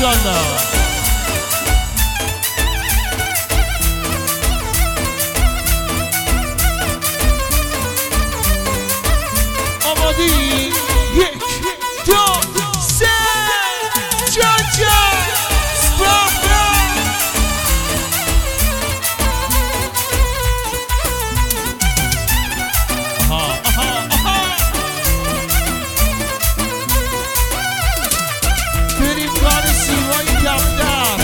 ماشاءالله. آمادی؟ 1 2 3 جان جان بریم کار سیوایی کفتر.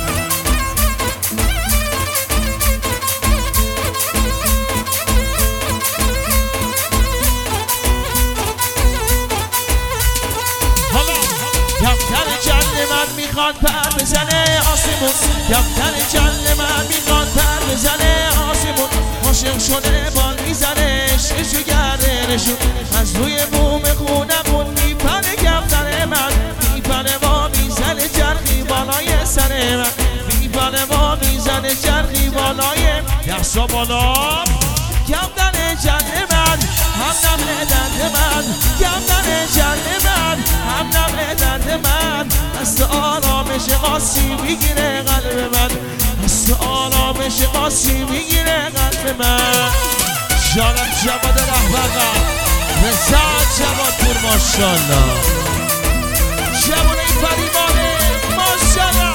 کفتر جل من میخواد پر بزنه آسمون، کفتر جل من میخواد پر بزنه آسمون. عاشق شده بال میزنه ششو گرده نشون، از روی بوم خونمون میپره کفتر من، میپره با میزنه جرقی بالای سر من، میپره با میزنه جرقی بالای دستا بالا. کفتر جل من هم نمه درد من، کفتر جل من هم نمه درد من. دست آرامش قاسی میگیره قلب من، دست آرامش قاسی میگیره قلب من. جانم جواد رهبرم رضا جواد پور ماشاءالله، جواد این فریمانه ماشاءالله.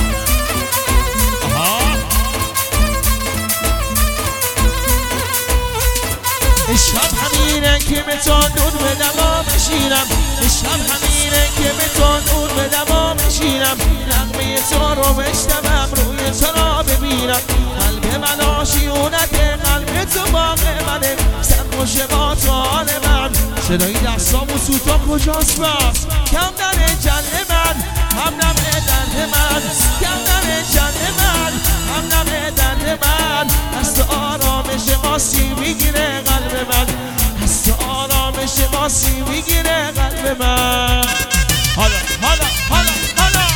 عشقم همینه که به تو نور به دما بشینم، عشقم همینه که به تو نور به دما بشینم. نغمه تو رو بشنوم روی تو را ببینم، قلب من آشیونت قلب تو باغ منه، سرخوش با تو حال من. صدای دستام و سوتا کجاست بس؟ کفتر جل من هم نمه درد من، کفتر جل من هم نمه درد من. دست آرامش قاسی میگیره قلب من، دست آرامش قاسی میگیره قلب من. حالا حالا حالا حالا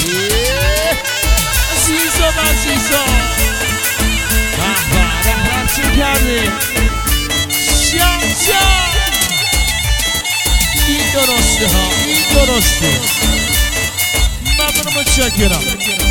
عزیزم عزیزم رهبر چی کردی؟ شمشا این درسته ها، این درسته. ممنون متشکرم.